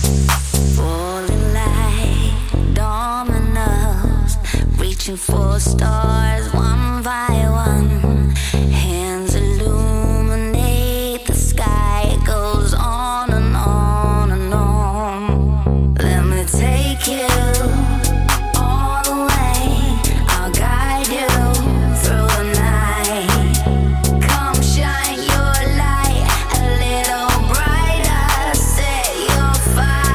falling like dominoes, reaching for stars one by one. Hands illuminate the sky. It goes on and on and on. Let me take you all the way. I'll guide you through the night. Come shine your light a little brighter. Set your fire.